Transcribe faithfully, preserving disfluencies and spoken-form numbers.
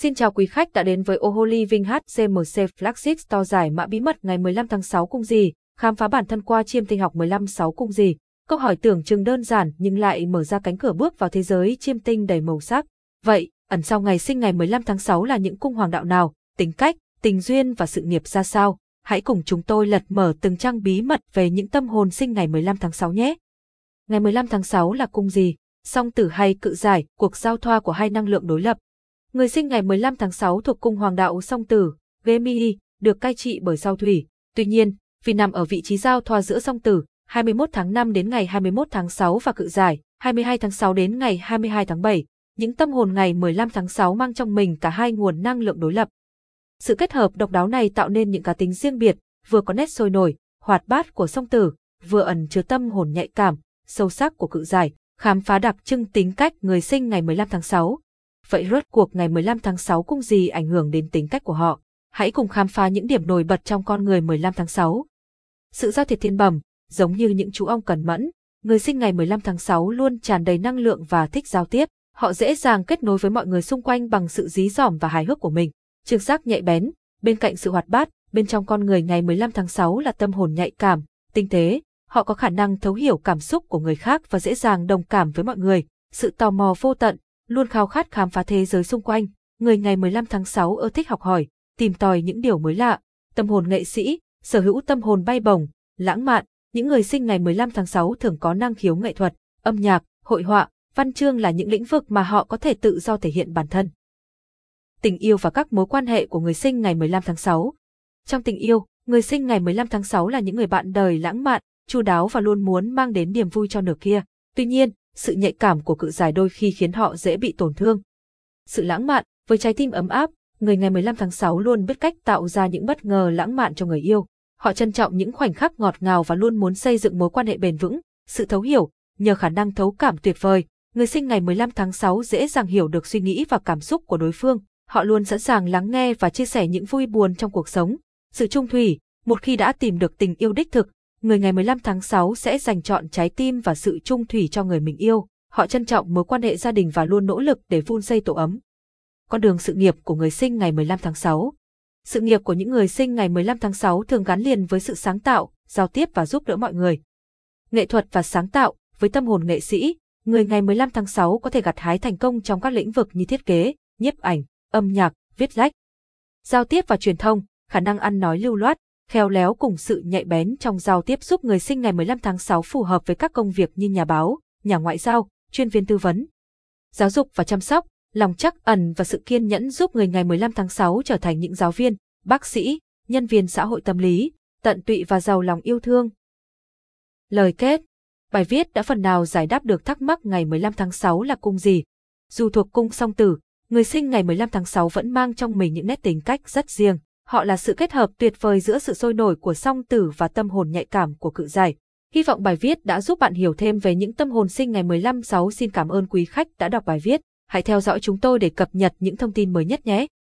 Xin chào quý khách đã đến với ô Living hát xê em xê Flagship Store giải mã bí mật ngày mười lăm tháng sáu cung gì, khám phá bản thân qua chiêm tinh học mười lăm sáu cung gì. Câu hỏi tưởng chừng đơn giản nhưng lại mở ra cánh cửa bước vào thế giới chiêm tinh đầy màu sắc. Vậy, ẩn sau ngày sinh ngày mười lăm tháng sáu là những cung hoàng đạo nào, tính cách, tình duyên và sự nghiệp ra sao? Hãy cùng chúng tôi lật mở từng trang bí mật về những tâm hồn sinh ngày mười lăm tháng sáu nhé. Ngày mười lăm tháng sáu là cung gì? Song tử hay cự giải, cuộc giao thoa của hai năng lượng đối lập. Người sinh ngày mười lăm tháng sáu thuộc cung hoàng đạo song tử, Gemini, được cai trị bởi sao thủy. Tuy nhiên, vì nằm ở vị trí giao thoa giữa song tử, hai mươi mốt tháng năm đến ngày hai mươi mốt tháng sáu và cự giải, hai mươi hai tháng sáu đến ngày hai mươi hai tháng bảy, những tâm hồn ngày mười lăm tháng sáu mang trong mình cả hai nguồn năng lượng đối lập. Sự kết hợp độc đáo này tạo nên những cá tính riêng biệt, vừa có nét sôi nổi, hoạt bát của song tử, vừa ẩn chứa tâm hồn nhạy cảm, sâu sắc của cự giải, khám phá đặc trưng tính cách người sinh ngày mười lăm tháng sáu. Vậy rốt cuộc ngày mười lăm tháng sáu cung gì ảnh hưởng đến tính cách của họ? Hãy cùng khám phá những điểm nổi bật trong con người mười lăm tháng sáu. Sự giao thiệp thiên bẩm, giống như những chú ong cẩn mẫn, người sinh ngày mười lăm tháng sáu luôn tràn đầy năng lượng và thích giao tiếp. Họ dễ dàng kết nối với mọi người xung quanh bằng sự dí dỏm và hài hước của mình. Trực giác nhạy bén, bên cạnh sự hoạt bát, bên trong con người ngày mười lăm tháng sáu là tâm hồn nhạy cảm, tinh tế. Họ có khả năng thấu hiểu cảm xúc của người khác và dễ dàng đồng cảm với mọi người. Sự tò mò vô tận, luôn khao khát khám phá thế giới xung quanh. Người ngày mười lăm tháng sáu ưa thích học hỏi, tìm tòi những điều mới lạ. Tâm hồn nghệ sĩ, sở hữu tâm hồn bay bổng, lãng mạn. Những người sinh ngày mười lăm tháng sáu thường có năng khiếu nghệ thuật, âm nhạc, hội họa, văn chương là những lĩnh vực mà họ có thể tự do thể hiện bản thân. Tình yêu và các mối quan hệ của người sinh ngày mười lăm tháng sáu. Trong tình yêu, người sinh ngày mười lăm tháng sáu là những người bạn đời lãng mạn, chu đáo và luôn muốn mang đến niềm vui cho nửa kia. Tuy nhiên, sự nhạy cảm của cự giải đôi khi khiến họ dễ bị tổn thương. Sự lãng mạn, với trái tim ấm áp, người ngày mười lăm tháng sáu luôn biết cách tạo ra những bất ngờ lãng mạn cho người yêu. Họ trân trọng những khoảnh khắc ngọt ngào và luôn muốn xây dựng mối quan hệ bền vững. Sự thấu hiểu, nhờ khả năng thấu cảm tuyệt vời, người sinh ngày mười lăm tháng sáu dễ dàng hiểu được suy nghĩ và cảm xúc của đối phương. Họ luôn sẵn sàng lắng nghe và chia sẻ những vui buồn trong cuộc sống. Sự trung thủy, một khi đã tìm được tình yêu đích thực, người ngày mười lăm tháng sáu sẽ dành trọn trái tim và sự trung thủy cho người mình yêu. Họ trân trọng mối quan hệ gia đình và luôn nỗ lực để vun xây tổ ấm. Con đường sự nghiệp của người sinh ngày mười lăm tháng sáu. Sự nghiệp của những người sinh ngày mười lăm tháng sáu thường gắn liền với sự sáng tạo, giao tiếp và giúp đỡ mọi người. Nghệ thuật và sáng tạo, với tâm hồn nghệ sĩ, người ngày mười lăm tháng sáu có thể gặt hái thành công trong các lĩnh vực như thiết kế, nhiếp ảnh, âm nhạc, viết lách. Giao tiếp và truyền thông, khả năng ăn nói lưu loát, khéo léo cùng sự nhạy bén trong giao tiếp giúp người sinh ngày mười lăm tháng sáu phù hợp với các công việc như nhà báo, nhà ngoại giao, chuyên viên tư vấn. Giáo dục và chăm sóc, lòng trắc ẩn và sự kiên nhẫn giúp người ngày mười lăm tháng sáu trở thành những giáo viên, bác sĩ, nhân viên xã hội tâm lý, tận tụy và giàu lòng yêu thương. Lời kết. Bài viết đã phần nào giải đáp được thắc mắc ngày mười lăm tháng sáu là cung gì. Dù thuộc cung song tử, người sinh ngày mười lăm tháng sáu vẫn mang trong mình những nét tính cách rất riêng. Họ là sự kết hợp tuyệt vời giữa sự sôi nổi của song tử và tâm hồn nhạy cảm của cự giải. Hy vọng bài viết đã giúp bạn hiểu thêm về những tâm hồn sinh ngày mười lăm tháng sáu. Xin cảm ơn quý khách đã đọc bài viết. Hãy theo dõi chúng tôi để cập nhật những thông tin mới nhất nhé.